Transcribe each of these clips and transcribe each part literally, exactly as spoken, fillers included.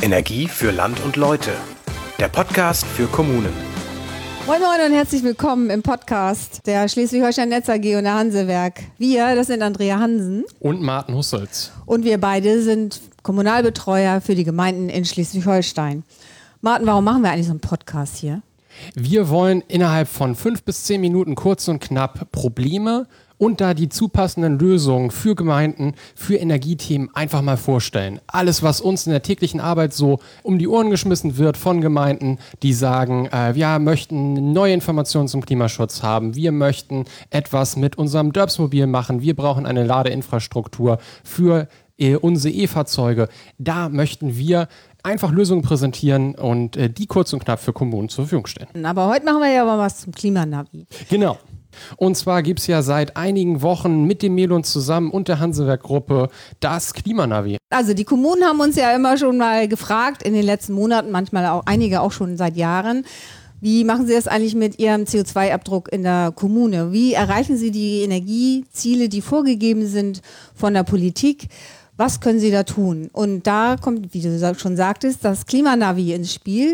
Energie für Land und Leute. Der Podcast für Kommunen. Moin Moin und herzlich willkommen im Podcast der Schleswig-Holstein Netz A G und der Hansewerk. Wir, das sind Andrea Hansen. Und Martin Husselz. Und wir beide sind Kommunalbetreuer für die Gemeinden in Schleswig-Holstein. Martin, warum machen wir eigentlich so einen Podcast hier? Wir wollen innerhalb von fünf bis zehn Minuten kurz und knapp Probleme und da die zupassenden Lösungen für Gemeinden, für Energiethemen einfach mal vorstellen. Alles, was uns in der täglichen Arbeit so um die Ohren geschmissen wird von Gemeinden, die sagen, äh, wir möchten neue Informationen zum Klimaschutz haben, wir möchten etwas mit unserem Dörpsmobil machen, wir brauchen eine Ladeinfrastruktur für äh, unsere E-Fahrzeuge. Da möchten wir einfach Lösungen präsentieren und äh, die kurz und knapp für Kommunen zur Verfügung stellen. Aber heute machen wir ja mal was zum Klimanavi. Genau. Und zwar gibt es ja seit einigen Wochen mit dem Melon zusammen und der Hansewerk-Gruppe das Klimanavi. Also die Kommunen haben uns ja immer schon mal gefragt, in den letzten Monaten, manchmal auch einige auch schon seit Jahren, wie machen Sie das eigentlich mit Ihrem C O zwei Abdruck in der Kommune? Wie erreichen Sie die Energieziele, die vorgegeben sind von der Politik? Was können Sie da tun? Und da kommt, wie du schon sagtest, das Klimanavi ins Spiel.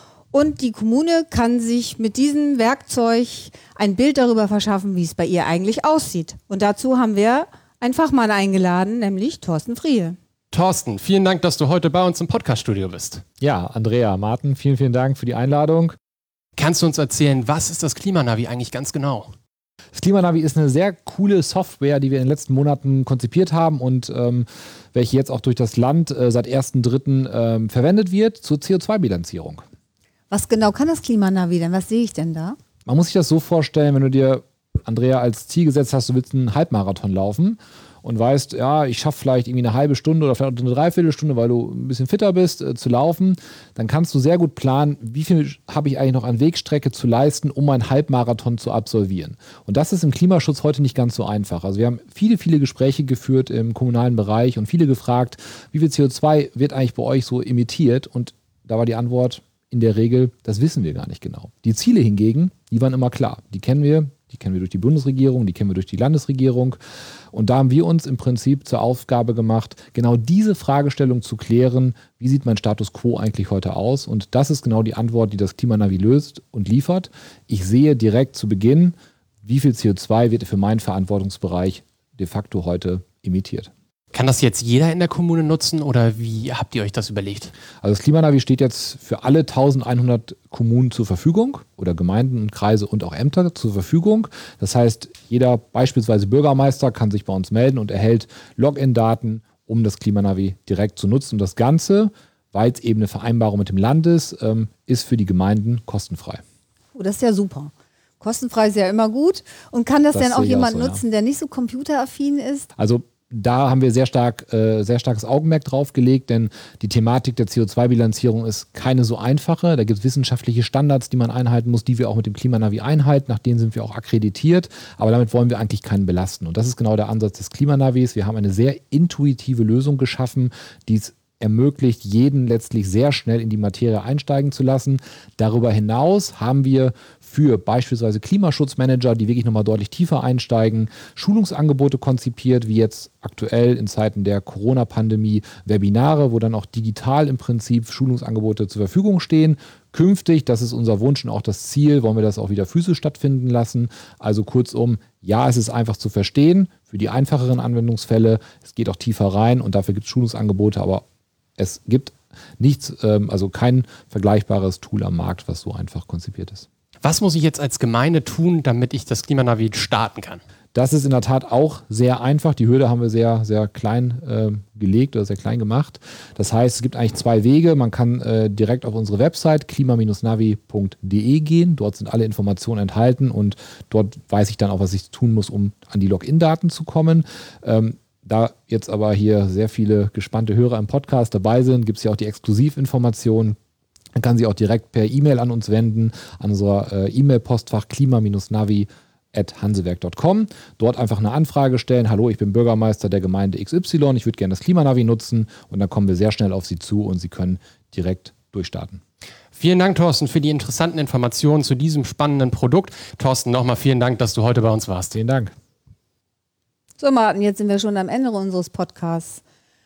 Und die Kommune kann sich mit diesem Werkzeug ein Bild darüber verschaffen, wie es bei ihr eigentlich aussieht. Und dazu haben wir einen Fachmann eingeladen, nämlich Thorsten Friehe. Thorsten, vielen Dank, dass du heute bei uns im Podcaststudio bist. Ja, Andrea, Martin, vielen, vielen Dank für die Einladung. Kannst du uns erzählen, was ist das Klimanavi eigentlich ganz genau? Das Klimanavi ist eine sehr coole Software, die wir in den letzten Monaten konzipiert haben und ähm, welche jetzt auch durch das Land äh, seit ersten dritten ähm, verwendet wird zur C O zwei Bilanzierung. Was genau kann das Klimanavi denn? Was sehe ich denn da? Man muss sich das so vorstellen, wenn du dir, Andrea, als Ziel gesetzt hast, du willst einen Halbmarathon laufen und weißt, ja, ich schaffe vielleicht irgendwie eine halbe Stunde oder vielleicht eine Dreiviertelstunde, weil du ein bisschen fitter bist, äh, zu laufen, dann kannst du sehr gut planen, wie viel habe ich eigentlich noch an Wegstrecke zu leisten, um einen Halbmarathon zu absolvieren. Und das ist im Klimaschutz heute nicht ganz so einfach. Also wir haben viele, viele Gespräche geführt im kommunalen Bereich und viele gefragt, wie viel C O zwei wird eigentlich bei euch so emittiert? Und da war die Antwort, in der Regel, das wissen wir gar nicht genau. Die Ziele hingegen, die waren immer klar. Die kennen wir, die kennen wir durch die Bundesregierung, die kennen wir durch die Landesregierung. Und da haben wir uns im Prinzip zur Aufgabe gemacht, genau diese Fragestellung zu klären, wie sieht mein Status quo eigentlich heute aus? Und das ist genau die Antwort, die das Klimanavi löst und liefert. Ich sehe direkt zu Beginn, wie viel C O zwei wird für meinen Verantwortungsbereich de facto heute emittiert. Kann das jetzt jeder in der Kommune nutzen oder wie habt ihr euch das überlegt? Also das Klimanavi steht jetzt für alle eintausendeinhundert Kommunen zur Verfügung oder Gemeinden und Kreise und auch Ämter zur Verfügung. Das heißt, jeder beispielsweise Bürgermeister kann sich bei uns melden und erhält Login-Daten, um das Klimanavi direkt zu nutzen. Und das Ganze, weil es eben eine Vereinbarung mit dem Land ist, ähm, ist für die Gemeinden kostenfrei. Oh, das ist ja super. Kostenfrei ist ja immer gut. Und kann das, das denn auch jemand auch so, nutzen, ja. der nicht so computeraffin ist? Also da haben wir sehr stark, äh, sehr starkes Augenmerk drauf gelegt, denn die Thematik der C O zwei Bilanzierung ist keine so einfache. Da gibt es wissenschaftliche Standards, die man einhalten muss, die wir auch mit dem Klimanavi einhalten. Nach denen sind wir auch akkreditiert, aber damit wollen wir eigentlich keinen belasten. Und das ist genau der Ansatz des Klimanavis. Wir haben eine sehr intuitive Lösung geschaffen, die es ermöglicht, jeden letztlich sehr schnell in die Materie einsteigen zu lassen. Darüber hinaus haben wir für beispielsweise Klimaschutzmanager, die wirklich nochmal deutlich tiefer einsteigen, Schulungsangebote konzipiert, wie jetzt aktuell in Zeiten der Corona-Pandemie Webinare, wo dann auch digital im Prinzip Schulungsangebote zur Verfügung stehen. Künftig, das ist unser Wunsch und auch das Ziel, wollen wir das auch wieder physisch stattfinden lassen. Also kurzum, ja, es ist einfach zu verstehen für die einfacheren Anwendungsfälle. Es geht auch tiefer rein und dafür gibt es Schulungsangebote, aber es gibt nichts, also kein vergleichbares Tool am Markt, was so einfach konzipiert ist. Was muss ich jetzt als Gemeinde tun, damit ich das Klimanavi starten kann? Das ist in der Tat auch sehr einfach. Die Hürde haben wir sehr, sehr klein äh, gelegt oder sehr klein gemacht. Das heißt, es gibt eigentlich zwei Wege. Man kann äh, direkt auf unsere Website klima navi punkt de gehen. Dort sind alle Informationen enthalten und dort weiß ich dann auch, was ich tun muss, um an die Login-Daten zu kommen. Ähm, Da jetzt aber hier sehr viele gespannte Hörer im Podcast dabei sind, gibt es ja auch die Exklusivinformationen. Man kann sie auch direkt per E-Mail an uns wenden, an unser äh, E-Mail-Postfach klima navi at hansewerk punkt com. Dort einfach eine Anfrage stellen. Hallo, ich bin Bürgermeister der Gemeinde X Y. Ich würde gerne das Klimanavi nutzen. Und dann kommen wir sehr schnell auf Sie zu und Sie können direkt durchstarten. Vielen Dank, Thorsten, für die interessanten Informationen zu diesem spannenden Produkt. Thorsten, nochmal vielen Dank, dass du heute bei uns warst. Vielen Dank. So, Martin, jetzt sind wir schon am Ende unseres Podcasts.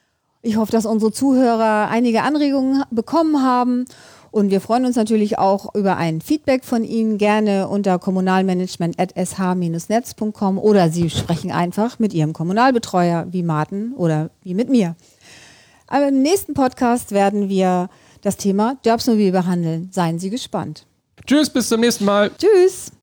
Ich hoffe, dass unsere Zuhörer einige Anregungen bekommen haben. Und wir freuen uns natürlich auch über ein Feedback von Ihnen, gerne unter kommunalmanagement at s h dash netz punkt com oder Sie sprechen einfach mit Ihrem Kommunalbetreuer wie Martin oder wie mit mir. Aber im nächsten Podcast werden wir das Thema Derbsmobil behandeln. Seien Sie gespannt. Tschüss, bis zum nächsten Mal. Tschüss.